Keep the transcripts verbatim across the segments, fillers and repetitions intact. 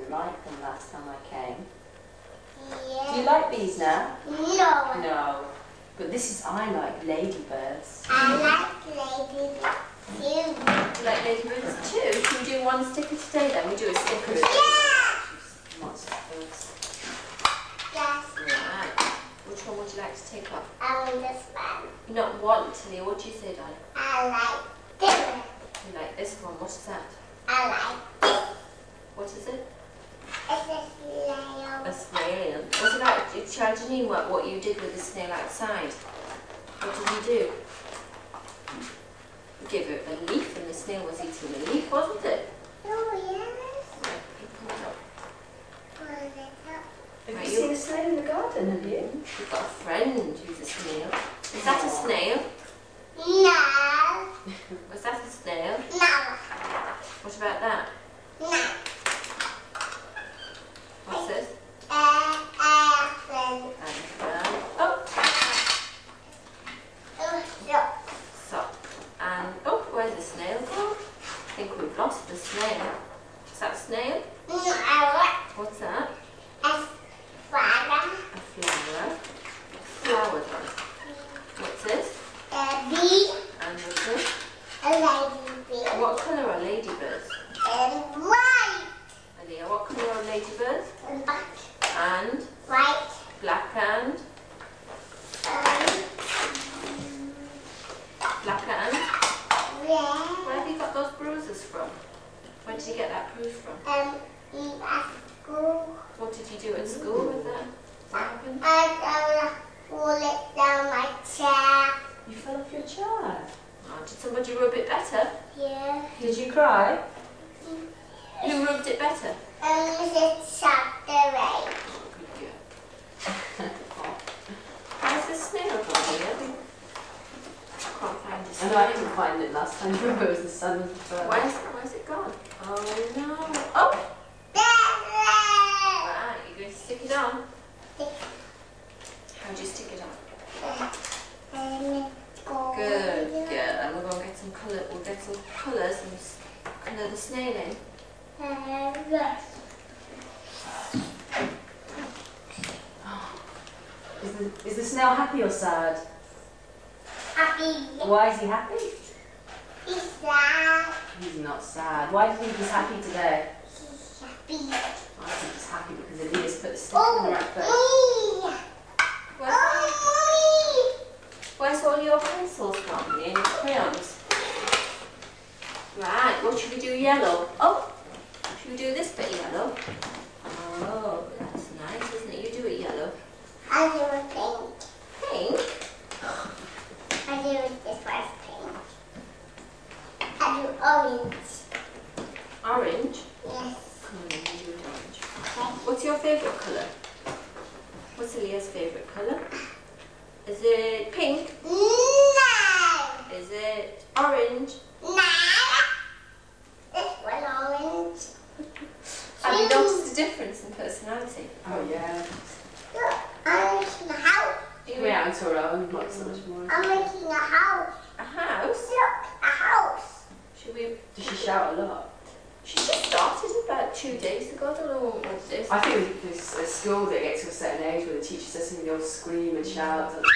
didn't like them last time I came. Yeah. Do you like these now? No. No. But this is, I like ladybirds. I like ladybirds too. Do you like ladybirds too? Can we do one sticker today then? We do a sticker. Yeah. What's first? Yes. Right. Which one would you like to take off? I want this one. You not want, Talia. What do you say, darling? I like this one. You like this one. What's that? I like this. What is it? It's a snail. A snail. Was it like, tell Janine what, what you did with the snail outside? What did you do? You gave it a leaf and the snail was eating the leaf, wasn't it? Oh, yes. Right, you pull it up. Pull it up. Have Have you you seen a snail in the garden, have you? You've got a friend who's a snail. Is that a snail? No. Was that a snail? No. What about that? No. What's this? Uh, elephant. And, uh, oh, Oh, no. sock. And, oh, where's the snail gone? I think we've lost the snail. Is that a snail? No, I What's that? want a spider. A flower. Flower does. What's this? A bee. And what's this? A ladybird. What colour are ladybirds? And white. Alia, what colour are ladybirds? And black. And White. black and Um, black and. red. Where have you got those bruises from? Where did you get that bruise from? Um, in a school. What did you do at school with that? What happened? I gonna pull it down my chair. You fell off your chair. Oh, did somebody rub it better? Yeah. Did you cry? Who rubbed it better? Um, Missus Saturday. Good girl. Where's the snail gone here? I can't find the I know I snail. couldn't find it last time. Remember it was the sun was the first. Where's, where's it gone? Oh no. Oh! There. Right, you're going to stick it on. How do you stick it on? And go. Good, good. And we're going to get some colour. We'll get some colours and s- colour the snail in. Uh, yes. Is the, is the snail happy or sad? Happy. Why is he happy? He's sad. He's not sad. Why do you think he's happy today? He's happy. I think he's happy because Elias put the sticker in the right place. Oh, me. Where's, Oh, where's all your pencils gone? And your crayons? Right, what should we do? Yellow. Oh! Should we do this bit yellow? Oh, that's nice, isn't it? You do it yellow. me. I do a pink. Pink? I do it this first pink. I do orange. Orange? Yes. Come on, then, you do it orange. Okay. What's your favourite colour? What's Elia's favourite colour? Is it pink? No. Is it orange? No. This one orange. Have you noticed a difference in personality? Oh yeah. Look, I'm making a house. We're out into our own, not so much more. I'm making a house. A house? Look, a house. Should we? Does she shout a lot? She just started about two days ago. I don't know what it is. I think there's a school that gets to a certain age where the teacher says something, they'll scream and shout. And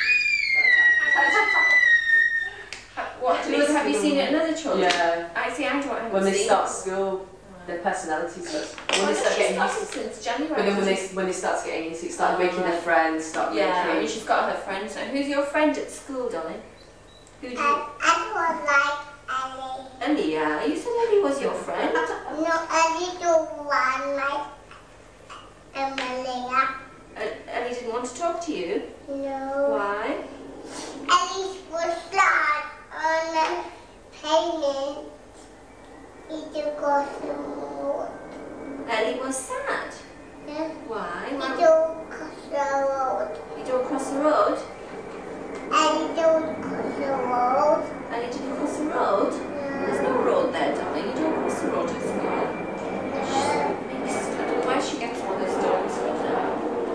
What? Have you seen it in other children? yeah. I see. I don't have When they seen start it. school, their personality starts. When Well, they start she's getting started used to, since January. but then when they when they start getting into it, start making their friends, start Yeah, and making. she's got her friends. So who's your friend at school, darling? Who do And you? I don't like Ellie. Ellie, yeah. You said Ellie was your friend. No, Ellie don't want like Emilia. Uh, Ellie didn't want to talk to you. No. Why? Ellie was sad on the payment. He took off the mood. Ellie was sad. Yeah. Why? He Why? don't cross the road. You don't cross the road. Ellie don't cross the road. Ellie didn't cross the road. There's no road there, darling. You don't cross the road at school. I don't know where she gets all those stories from now.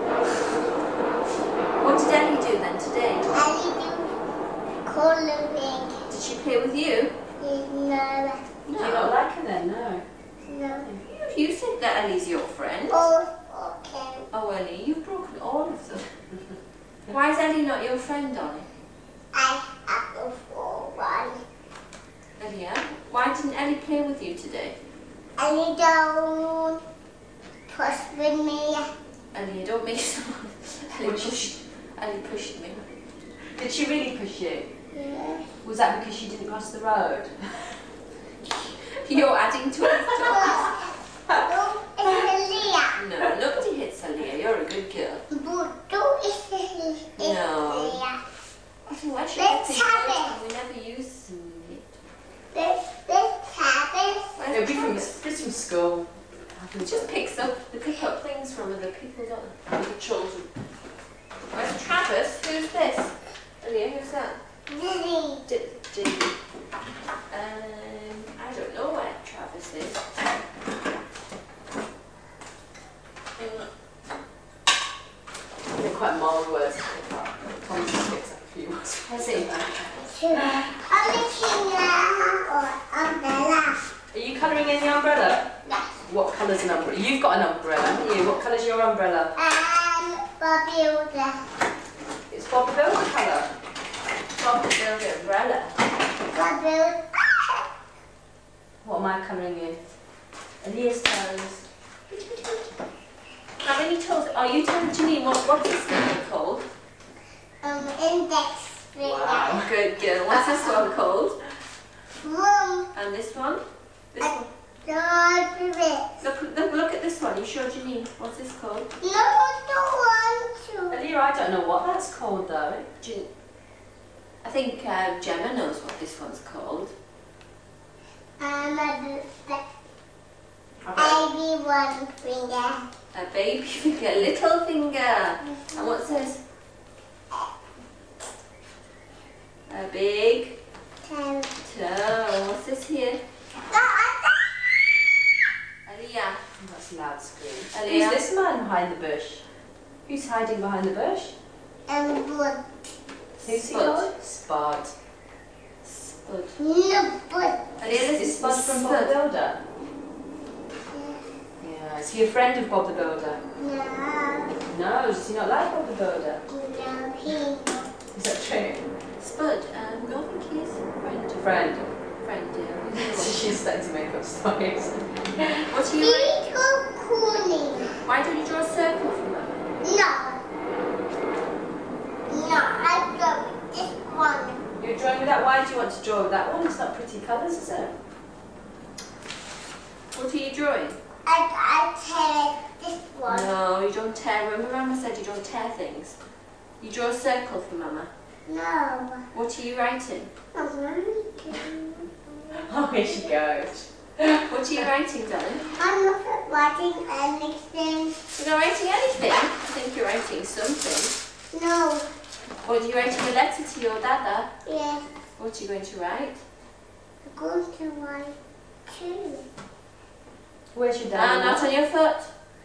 What did Ellie do then today? Ellie do coloring. Did she play with you? No. Do you not like her then? No. No. You, you said that Ellie's your friend. hand? All broken. Oh, Ellie, you've broken all of them. Why is Ellie not your friend, Donnie? I have a full one. Ellie, yeah? Why didn't Ellie play with you today? And you don't push with me. Ellie, don't make someone. Ellie pushed. Ellie pushed me. Did she really push you? Yeah. Was that because she didn't cross the road? You're adding to it. No, it's Leah. No, nobody hits Aaliyah. You're a good girl. But don't it's it's No. Leah. I think why should Let's we have have it? We never use it. Let's let's have it. Where's It'll be from, Travis? it's from school. It just picks up, they pick up things from other people, don't they? Other children. Where's Travis? Who's this? Aaliyah, who's that? Lily. D D. Um, I don't know where Travis is. Um, They're quite mild words to pick up. Tom's just picked up a few words. Has he? Or umbrella. Are you colouring in the umbrella? Yes. What colour's an umbrella? You've got an umbrella, haven't you? What colour's your umbrella? Um, Bobby It's Bob the Builder colour. Bob the Builder umbrella. Bobby. What am I colouring in? Aaliyah's toes. How many toes? Are you telling Janine what, what's this thing called? Um, index finger. Wow. Good girl. What's this one called? Mom. And this one? This one. Don't do it. Look, look, look at this one. You show Janine. What's this called? No, don't want to. Aaliyah, I don't know what that's called though. Jan I think uh, Gemma knows what this one's called. Um, a I baby one finger. A baby finger, little finger. And what's this? A big Ten. toe. What's this here? Aaliyah. That's loud scream. Aaliyah. Who's this man behind the bush? Who's hiding behind the bush? And wood. Who's he Spud. called? Spud. Spud. No, but. Aaliyah, Is, this is is Spud from Bob the Spud. Builder? Yeah. Is he a friend of Bob the Builder? No. No, does he not like Bob the Builder? No, he. Is that true? Spud. Um, no, I think he's a friend. Friend. Friend, yeah. So she's starting to make up stories. What are you doing? Little cooling. Why don't you draw a circle for Mama? No. No, I got this one. You're drawing with that? Why do you want to draw with that one? It's not pretty colours, is it? What are you drawing? I I tear this one. No, you don't tear. Remember Mama said you don't tear things. You draw a circle for Mama. No. What are you writing? I want to. Oh, here she goes. What are you writing, darling? I'm not writing anything. You're not writing anything? I think you're writing something. No. Or are you writing a letter to your dada? Yes. What are you going to write? I'm going to write two. Where's your Ah, dad? not on your foot.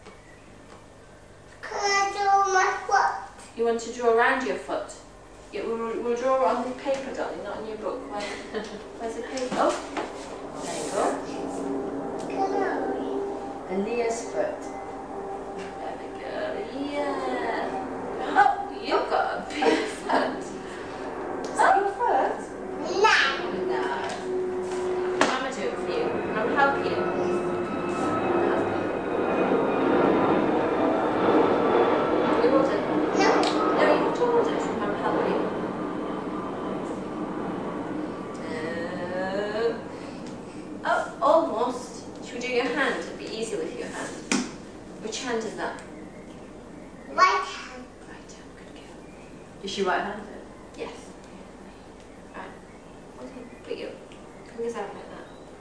Can I do my foot? You want to draw around your foot. Yeah, we'll, we'll draw on the paper, darling, not on your book. Where, where's the paper? Oh, there you go. Can I? Aaliyah's foot. There we go. Yeah. Oh, you've got a big foot. Is that your foot? No. No. Mama do it for you. I'll help you. You hold it. No. No, you hold it. I'll help you. Uh, oh, almost. Should we do your hand? It'd be easier with your hand. Which hand is that? Right hand. Right hand. Good girl. Is she right-handed? Yes. Right. Okay, put your fingers out like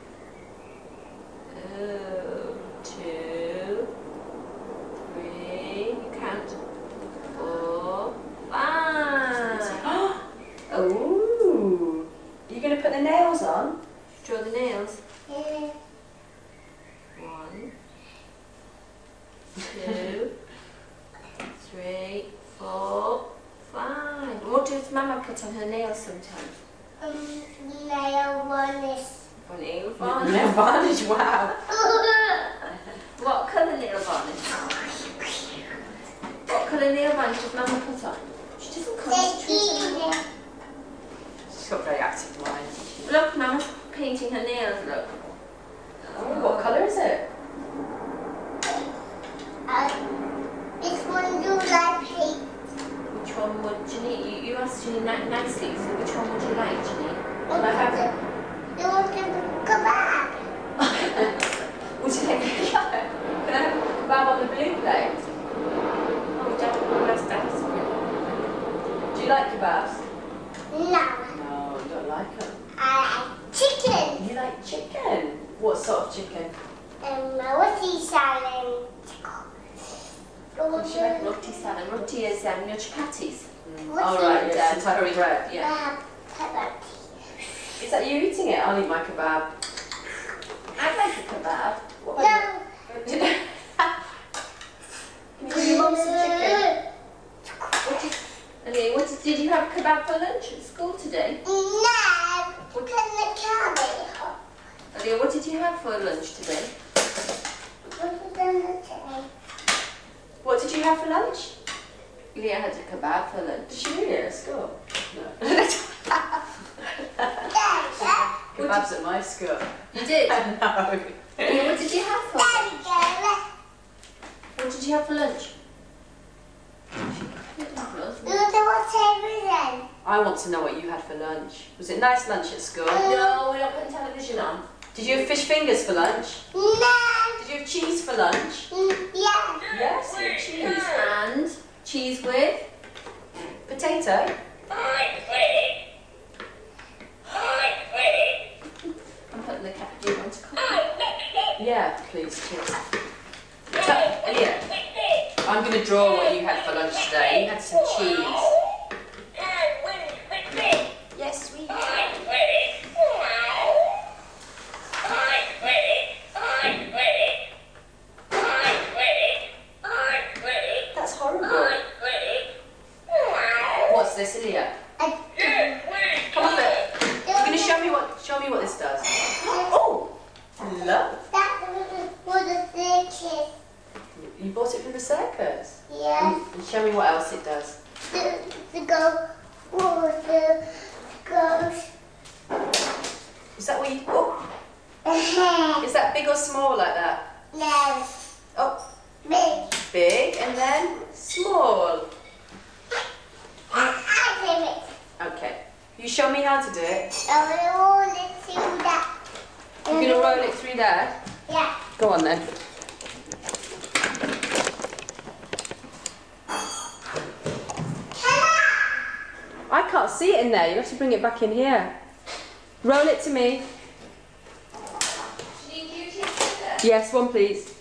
that. Oh, two, three, you count. Four, five. Oh. Are you going to put the nails on? Draw the nails. Yeah. One, two, three, four, five. What does Mama put on her nails sometimes? Um, nail one is. A nail varnish. Nail varnish, wow. What colour nail varnish? colour nail varnish does Mama put on? She doesn't concentrate on that. She's got a very active mind. Look, Mama's painting her nails, look. Oh, what colour is it? Uh, this one do like pink. Which one would Janine? You, you asked Janine ni- nicely, so which one would you like, Janine? What I have it? You want the kebab? Would you like a kebab? Can I have a kebab on the blue plate? Oh, Dad, that's that's Do you like kebabs? No. No, you don't like them. I like chicken. You like chicken? What sort of chicken? Um, roti salad. Would you like roti salad? Roti is um, your chapatis. Mm. What's Oh, right, in yes, that? some type of bread. Yeah. Kebab. Is that you eating it? I'll eat my kebab. I'd like a kebab. What No. about you? Can you give your mum some chicken? What did, okay, what did, did you have kebab for lunch at school today? No. Put in the cabbage. Okay, what did you have for lunch today? Put it in the tray. What did you have for lunch? Leah had a kebab for Did lunch. she really at school? No. Dad, Kebabs at my school. You did? No. Leah, what did you have for lunch? Dad, What did you have for lunch? do the watermelon. I want to know what you had for lunch. Was it nice lunch at school? No, we're not putting television on. Did you have fish fingers for lunch? No. Did you have cheese for lunch? Yeah. Yes, you had cheese. And cheese with? Potato? I'm putting the cat. Do you want to come? Yeah, please, cheese. So, Elliot, I'm going to draw what you had for lunch today. You had some cheese. Yes, we That's horrible. What's this, Elliot? Come on, then. You're going to show me what show me what this does. Oh, love. That was the circus. You bought it from the circus. Yes. And show me what else it does. The, the go, what was the ghost? Is that what you? Oh, Uh-huh. is that big or small like that? No. Oh, Big. big and then small. I, I did it. Okay. You show me how to do it. I will hold it to that. You're gonna roll it through there. Yeah. Go on then. I can't see it in there. You have to bring it back in here. Roll it to me. Yes, one please.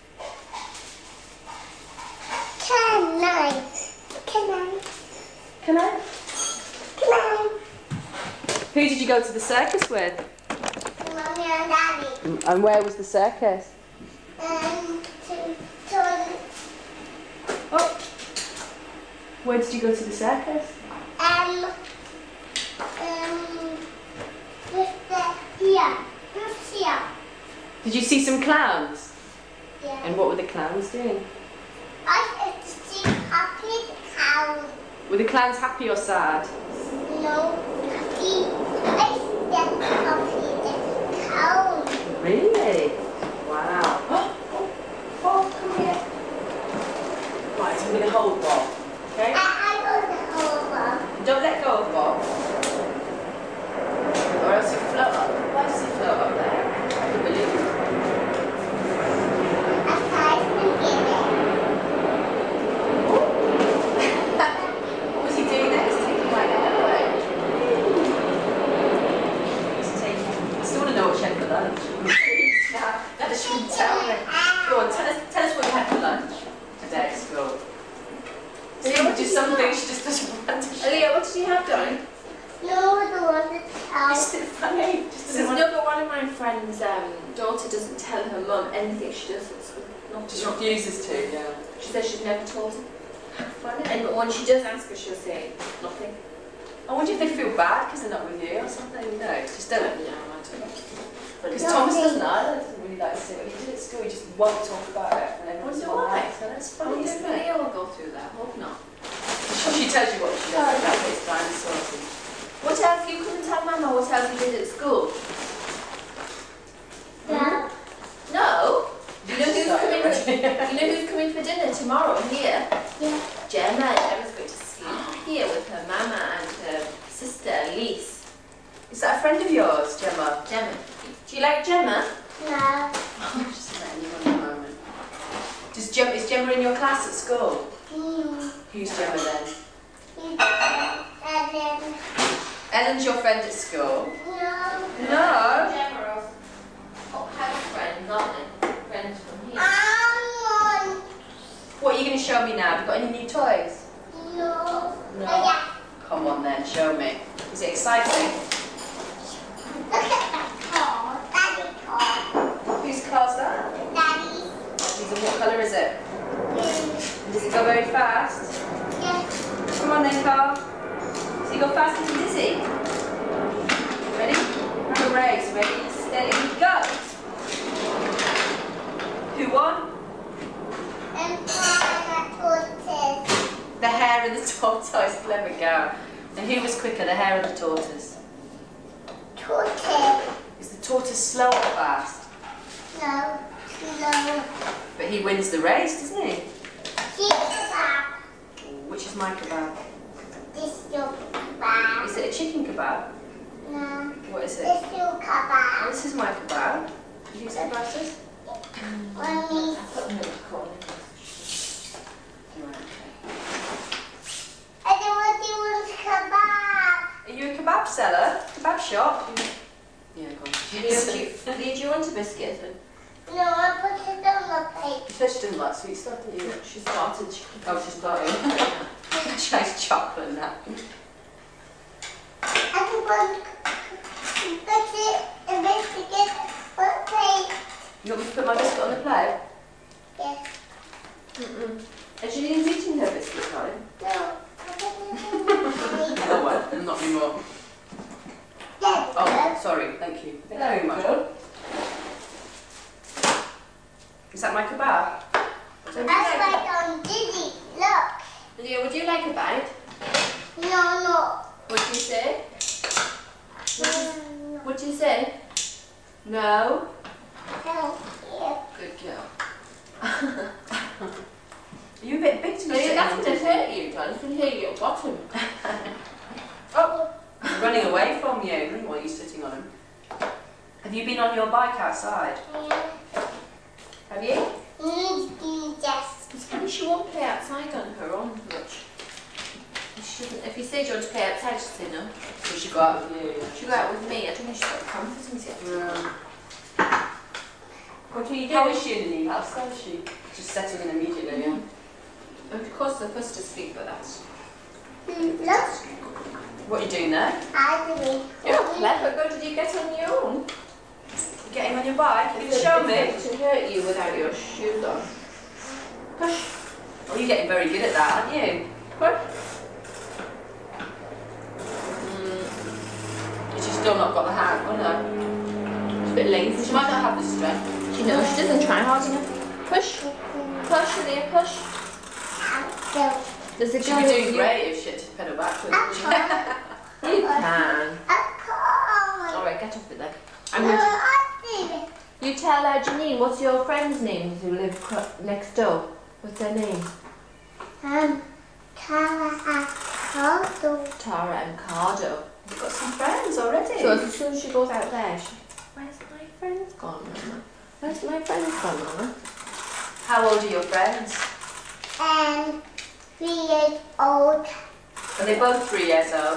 Can I? Can I? Can I? Can I? Who did you go to the circus with? Mommy and Daddy. And where was the circus? Um, to, to, Oh. Where did you go to the circus? um, um, with the, here. Just here. Did you see some clowns? Yeah. And what were the clowns doing? I get to see happy cow. Were the clowns happy or sad? No, happy. I get happy the cow. Really? Wow. Oh, Bob, come here. Right, so I'm going to hold Bob. Okay? I, I got the whole one. Don't let go of Bob. Or else he'll float up. Why does he float up there? Like a balloon. I tried to get it. What was he doing there? He's taking my hair away. He's taking... I still want to know what she had for lunch. That shouldn't tell me. Go on, tell us, tell us what you had for lunch today at school. See, we do some things she just doesn't want to share. Leah, what did you have, darling? No, the one that cow. It's still funny. Just There's doesn't want no, but one of my friends' um, daughter doesn't tell her mum anything she does at school. Not, Just not, refuses to, yeah. she says she's never told her. And when she does ask her, she'll say nothing. I wonder if they feel bad because they're not with you or something. No, just don't. No, I don't know. Because No, Thomas they- doesn't either. Doesn't really like to say what he did at school. He just won't talk about it when everyone's Wonder all why? right. So that's Oh, funny, yes, isn't but it? Leah will go through that, won't You know who's coming for dinner tomorrow here? Yeah. Gemma. Gemma's going to sleep here with her mama and her sister Elise. Is that a friend of yours, Gemma? Gemma. Do you like Gemma? No. Just let anyone in a moment. Does Gemma, is Gemma in your class at school? Mm. Who's Gemma then? Ellen. Ellen's your friend at school? No. No. Gemma or have friends, aren't they? Friends from here. I want. What are you going to show me now? Have you got any new toys? No. No. Oh, yeah. Come on then, show me. Is it exciting? Look at that car. Daddy's car. Whose car's that? Daddy. And what colour is it? Mm. Does it go very fast? Yeah. Come on then, Carl. Does he go fast and dizzy? Ready? Have a race. Ready, steady, go! Who won? And pineapple tortoise. The hare and the tortoise. Clever girl. And who was quicker, the hare or the tortoise? Tortoise. Is the tortoise slow or fast? No. No. But he wins the race, doesn't he? Kebab. Which is my kebab? This your kebab. Is it a chicken kebab? No. What is it? This your Oh, kebab. this is my kebab. Can you see glasses? Mommy. I don't want to want kebab. Are you a kebab seller? Kebab shop? Yeah, go on. Leo, do you want a biscuit? No, I put it on the plate. You said she didn't like sweet stuff, did you? She started. Oh, she's starting. She likes chocolate and that. I just want to put it in the biscuit on the plate. You want me to put my biscuit on the plate? Yes. Mm-mm. And Janine's eating her biscuit, darling. No. I put it on the plate. Oh, well, not anymore. Yes. Oh, sorry, thank you. Thank you very much. Is that my kebab? That's like on Diddy. Look. Leo, would you like a bite? No, no. What'd you say? No. What'd you say? No? Thank you. Good girl. Are you a bit big to be Leo, sitting that's on going to Disney? hurt you, darling. It's going to hurt your bottom. Oh, I'm running away from you while you're sitting on him. Have you been on your bike outside? Yeah. Have you? Mm, yes. It's funny she won't play outside on her own much. She shouldn't. If you say you want to play outside, she'll say no. So she got out with you? She'll go out with me. I don't think she's got the confidence yet. Yeah. What are you doing? How is she in the new house? How is she? Just settling in immediately, yeah? Of course, they're first to speak, but that's... Mm, look. What are you doing there? I do it. You're clever. Go, did you get on your own? Getting on your bike? Can you It's show a me? bit to hurt you without your shoes on. Push, Oh, you're getting very good at that, aren't you? push. Mm. She's still not got the hang, oh no. She's a bit lazy. She might not have the strength. She knows she doesn't try hard enough. Push, push, Leah, push. So, Does it She'd be doing great if she had to pedal backwards. You can. I All right, get off it then. I'm can't. going to... I You tell uh, Janine, what's your friend's name who live cro- next door? What's their name? Um, Tara and Cardo. Tara and Cardo. You've got some friends already. So as soon as she goes out there, she, where's my friends gone, Mama? Where's my friends gone, Mama? How old are your friends? And three years old. Are they both three years old?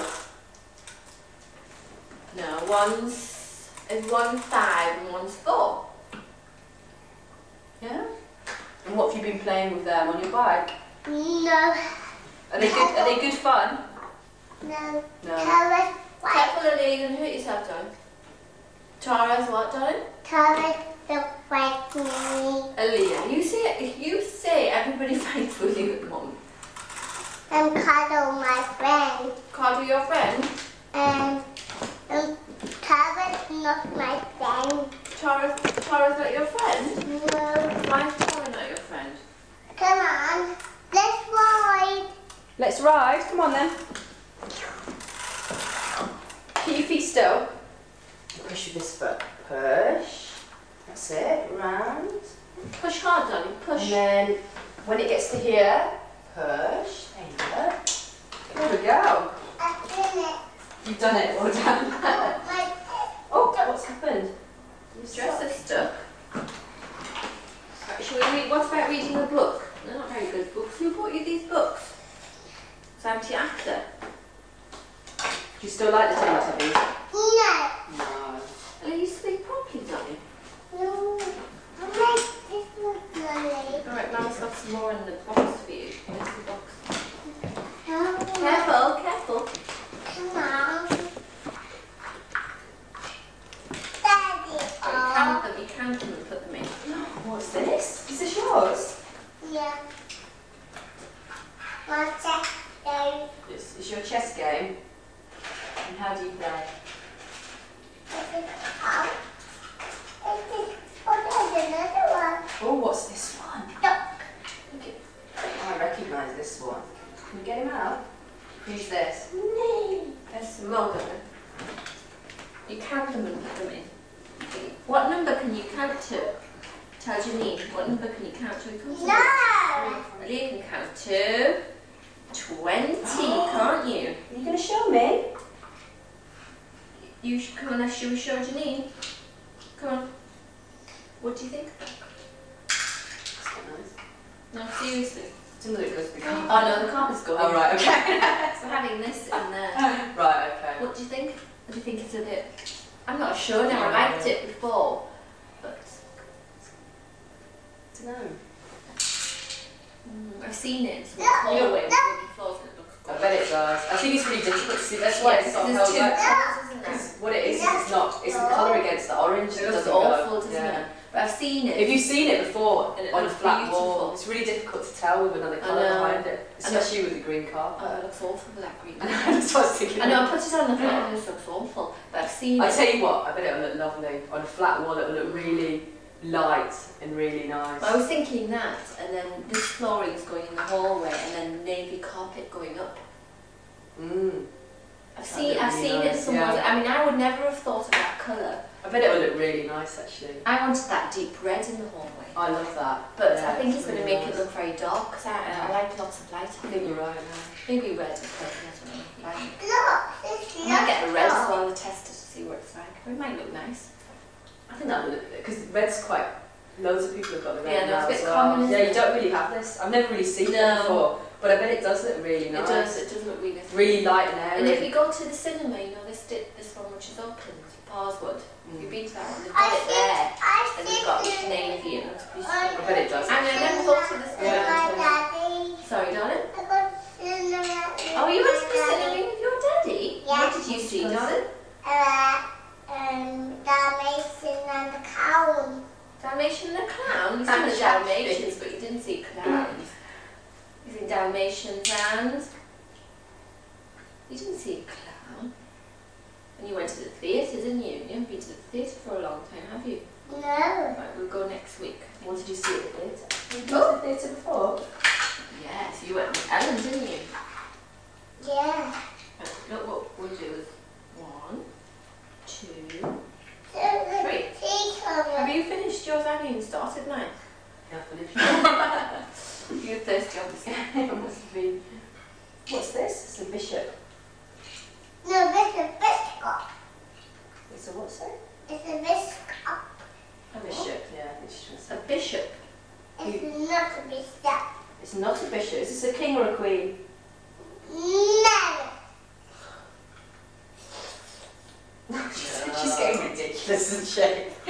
No, one's is one five and one's four. Yeah. And what have you been playing with them on your bike? No. Are they good? Are they good fun? No. No. Tara's white. Careful, Lily, you're going to hurt yourself, darling. Tara's what, darling? Tara's the white me. Aaliyah. You say, you say everybody fights with you at the moment. And Cardo, my friend. Cardo, your friend? And um, Tara's not my friend. Tara, Tara's not your friend? No. Why is Tara not your friend? Come on. Let's ride. Let's ride. Come on then. Keep your feet still. Push with this foot. Push. That's it, round. Push hard, darling, push. And then when it gets to here, push. There you go. There we go. I've done it. You've done it, well done. Oh, my Oh, what's happened? Your dress is stuck. Right, shall we read? What about reading a book? They're not very good books. Who bought you these books? So I'm to after. Do you still like the Teletubbies? No. No. Well, you sleep properly, darling. No. I like this one, Mommy. Alright, Mama's got some more in the box for you. Where's the box? No. Careful, careful. Come on. Daddy. You Oh. count them, you count them and put them in. What's this? Is this yours? Yeah. What's that? Daddy. It's, it's your chess game. And how do you play? Oh. Oh, there's another one. Oh, what's this one? Duck. Look at, oh, I recognise this one. Can you get him out? Who's this? Me. There's some more, darling. You count them and put them in. What number can you count to? Tell Janine, what number can you count to? Come to No. Well, you can count to twenty, can't you? Are you going to show me? You should come on, should we show Janine? Come on. What do you think? That's quite nice. No, seriously. Doesn't look good. Oh no, the carpet's going. Oh, right, okay. So having this in there. Right, okay. What do you think? What do you think it's a bit? I'm not sure now. I liked it before, but I don't know. mm, I've seen it. So No, it's no. always wooden floors and it looks I good. bet it does. I think it's really difficult to see. That's why it's sort of there's held two up. colours, isn't there? Because what it is, is it's not, it's the colour against the orange. It It looks doesn't awful, go. doesn't Yeah. it? But I've seen it. If you've seen it before And it on a looks flat beautiful. wall, it's really difficult to tell with another I colour know. behind it, especially with the green Oh, carpet. it looks awful with that green. That's what I was thinking. I know, I put it on the floor and it looks awful, but I've seen I it. tell you what, I bet it'll look lovely on a flat wall. It'll look really light and really nice. I was thinking that, and then this flooring is going in the hallway, and then navy carpet going up. Mm. I've That'd seen, look I've really seen it nice, somewhere. yeah. I mean, I would never have thought of that colour. I bet it'll look really nice actually. I wanted that deep red in the hallway, I love that. but Yeah, I think it's going to really make it nice. look very dark because I, I like lots of light. I think you're right. Yeah. Maybe red or purple, I don't know. Like, Look. It's I might get the red as not. well to test it to see what it's like. It might look nice. I think that would look because red's quite. Loads of people have got the red Yeah, no, now it's a as bit well. common, isn't yeah, it? you don't really have this. I've never really seen No. it before, but I bet it does look really nice. It does. It does look really nice. Really light and airy. And if you go to the cinema, you know this di- this one which is open, Parswood. Have you been to that one? They've got I it there, think, I and they've got think navy. It looks beautiful. I bet it does. I mean, I never thought to the my cinema. until- daddy. Sorry, darling. I got cinema. Oh, you went to the cinema with your daddy? Yeah. What did you see, darling? Uh, um, Dalmatian and the cow. Dalmatian and the clown. You've seen the Dalmatians, but you didn't see clowns. You've seen Dalmatians and you didn't see a clown. And you went to the theatre, didn't you? You haven't been to the theatre for a long time, have you? No. Right, we'll go next week. What did you see at the theatre? Have you been Oh. to the theatre before? Yes, you went with Ellen, didn't you? Yeah. Right, look what we'll do is one, two, So the three. tea Have color. you finished yours? I haven't even started mine. Yeah, finished. You're thirsty, obviously. It must have been. What's this? It's a bishop. No, it's a biscuit. It's a what, say? It's a biscuit. A Bishop, yeah. I think she's trying to say. A bishop. It's not a biscuit. It's not a bishop. Is this a king or a queen? No. She's getting ridiculous, isn't she?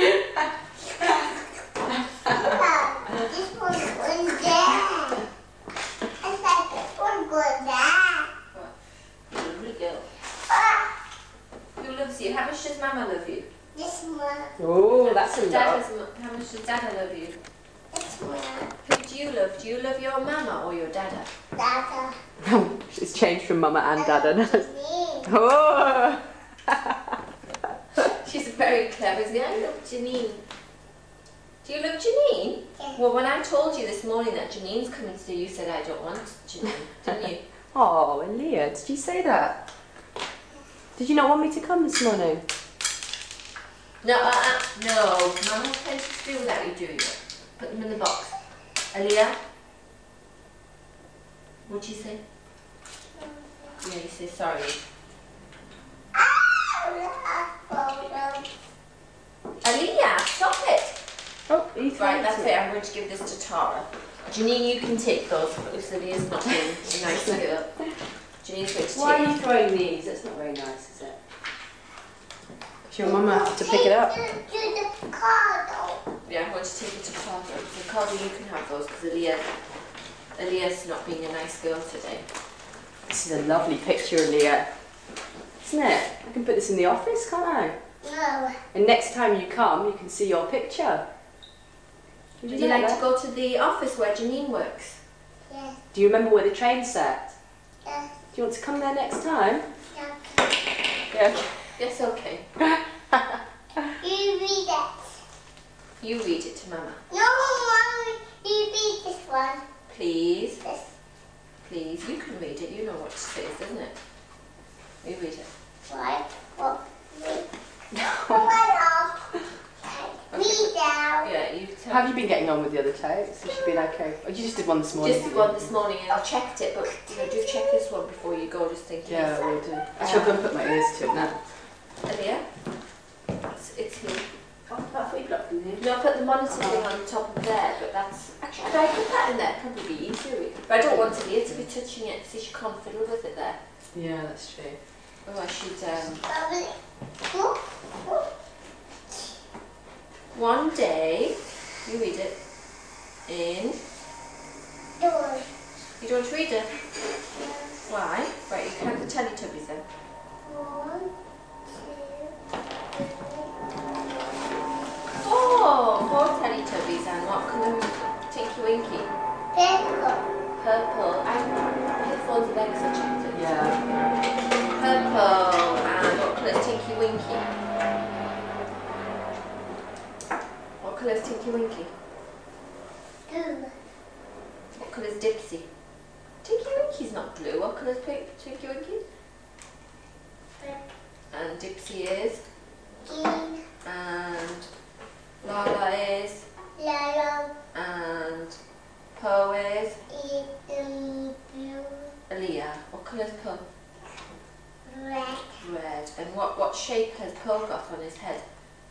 No, this one's going there. I said this one goes there. You're a lovely girl. Ah, Who loves you? How much does Mama love you? this one. Oh, that's a Dad lot. has, mu- how much does Dada love you? This one. Who do you love? Do you love your Mama or your Dada? Dada. It's changed from Mama and Dada. Me. Oh! She's very clever, isn't she? I love Janine. Do you love Janine? Yeah. Well, when I told you this morning that Janine's coming today, you said I don't want Janine, didn't you? Oh, and Leah, did you say that? Did you not want me to come this morning? No, uh, uh, no. Mum has plenty to do without you doing it. Put them in the box. Aaliyah? What'd you say? Yeah, you say sorry. Aaliyah, stop it! Oh, he's Right, that's it. I'm going to give this to Tara. Janine, you can take those, but Aaliyah's not being a nice girl. Janine's going to Why are take. you throwing these? That's not very nice, is it? Your mama have to pick it up. Yeah, I'm going to take it to Carter. So Carter, you can have those because Aaliyah, Aaliyah's not being a nice girl today. This is a lovely picture, Leah. Isn't it? I can put this in the office, can't I? No. And next time you come, you can see your picture. Would Would you like to go to the office where Janine works? Yes. Do you remember where the train's set? Yes. Do you want to come there next time? Okay. Yeah. Okay. Yes, okay. You read it. You read it to Mama. No, Mom, you read this one. Please. This. Please, you can read it. You know what it says, doesn't it? You read it. Right. What? Read. One off. Read down. Yeah, you tell Have you been getting on with the other tapes? Has she been okay? Or you just did one this morning? Just didn't one you? this morning. I checked it, but you know, do check this one before you go, just in case. Yeah, I will do. Actually, I'm going to put my ears to it now. Aaliyah? It's, it's here. Oh, that's what you got in here. No, I put the monitor thing on top of there, but that's... Actually, could I put that in there? Probably be easier. But I don't want Aaliyah to be touching it, so she can't fiddle with it there. Yeah, that's true. Oh, I should... Um, Mommy. Whoop, whoop. one day, you read it, in... Door. You don't want to read it? Why? Right, you can have the Teletubbies then. One, two, Oh, four Teletubbies, and what colour? Tinky Winky. purple. Purple. I the headphones are there because I checked it. Yeah. Purple. And what colour is Tinky Winky? What colour is Tinky Winky? Blue. What colour is Dipsy? Tinky Winky's not blue. What colour is Tinky Winky? And Dipsy is? Green. And Lala is? Yellow. And Poe is? Um, blue. Aaliyah. What colour is Poe? Red. Red. And what, what shape has Poe got on his head?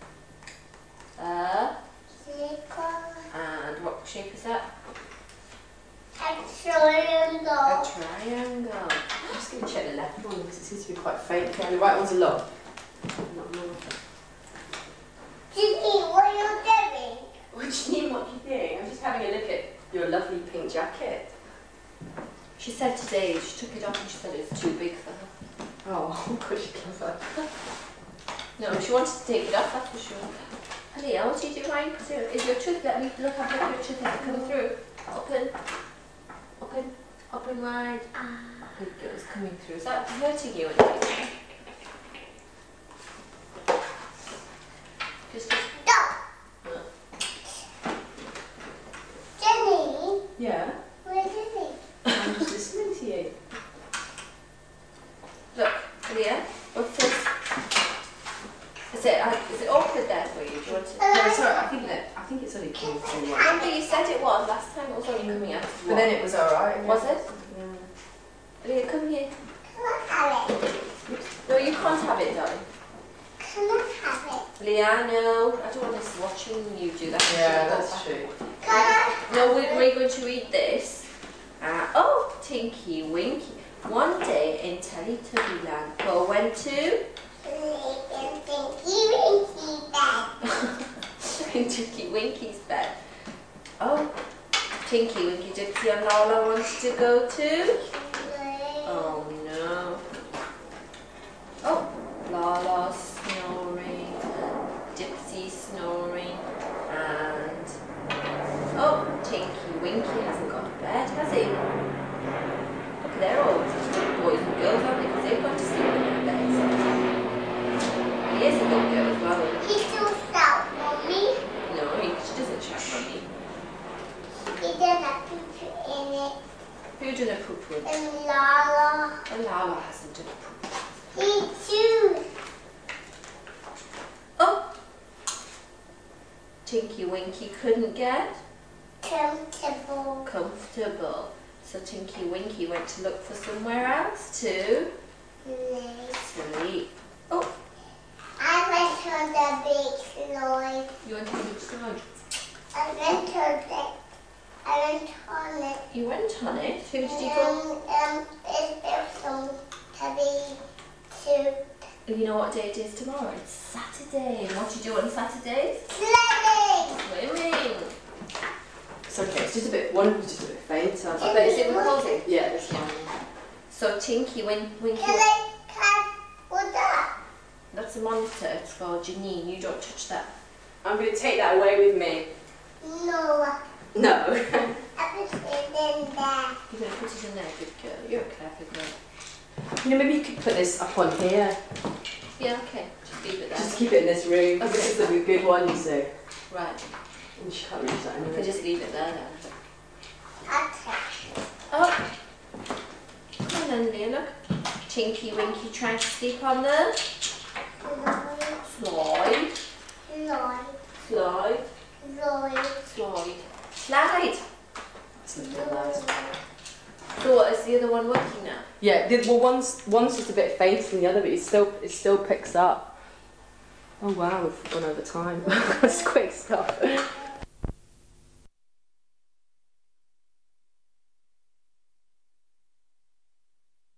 Uh, Circle. and what shape is that? A triangle. A triangle. I'm just going to check the left one because it seems to be quite faint. And the right one's a lot. Not more. Jimmy, what are you doing? What do you mean, what do you think? I'm just having a look at your lovely pink jacket. She said today, she took it off and she said it was too big for her. Oh, God, she clever. No, she wanted to take it off, that's for sure. Aaliyah, what are you doing? Is your tooth, let me look how big your tooth is coming through. Open, open, open wide. Ah, good girl, it's coming through. Is that hurting you anything? Just, just, Stop. no. Jenny, Yeah? where's Jenny? I'm just listening to you. Look, Aaliyah, what's this? Is it, uh, is it awkward there for you? Do you want to? No, sorry, I think that I think it's only coming through one. Remember you said it was, last time it was only coming out. of But one. then it was alright. Was it? Yeah. Aaliyah, come here. Can I have it? No, you can't have it, darling. Can I have it? Leah, no, I don't want us watching you do that. Yeah, Go that's back. true. Can I? No, we're, we're going to read this. Uh, oh, Tinky Winky. One day in Teletubby Land, Poe went to... Tinky Winky bed. in Tinky Winky's bed. Oh, Tinky Winky, Dipsy and Lala wanted to go to... Oh no. Oh, Lala snoring, Dipsy snoring, and oh, Tinky Winky hasn't got to bed, has he? Look, they're all boys and girls, aren't they? Because they've got to sleep in their beds. He is a good girl as well. He still shout, Mommy. No, he, she doesn't shout for me. He does have picture in it. Who done a poo poo? And Lala. And Lala hasn't done a poo poo. He chews. Oh, Tinky Winky couldn't get Comfortable. comfortable. So Tinky Winky went to look for somewhere else to sleep. Oh, I went on the big slide. you went to the beach slide. I went on it. I went on it. You went on it? Who did you go? Um, um, it's built some heavy soup. You know what day it is tomorrow? It's Saturday. And what do you do on Saturdays? Sledding! Swimming. It's okay, it's just a bit, one was just a bit faint. I I bet it's in recording. Yeah, this one. So Tinky Win Winky. Can I catch what's that? That's a monitor. It's for Janine. You don't touch that. I'm going to take that away with me. No. No. I put it in there. You're going to put it in there, good girl. You're a clever girl. You know, maybe you could put this up on here. Yeah, okay. Just leave it there. Just keep it in this room. Okay. This is a good one, you see. Right. And she can't reach that You can anyway. just leave it there then. I'll take it. Oh. Come on then, dear, look. Tinky Winky trying to sleep on the Lloyd. slide. Lloyd. Slide. Lloyd. Slide. Slide. That's looking nice. So what, is the other one working now? Yeah, the, well, one's one's just a bit faint than the other, but it still it still picks up. Oh wow, we've gone over time. That's quick stuff.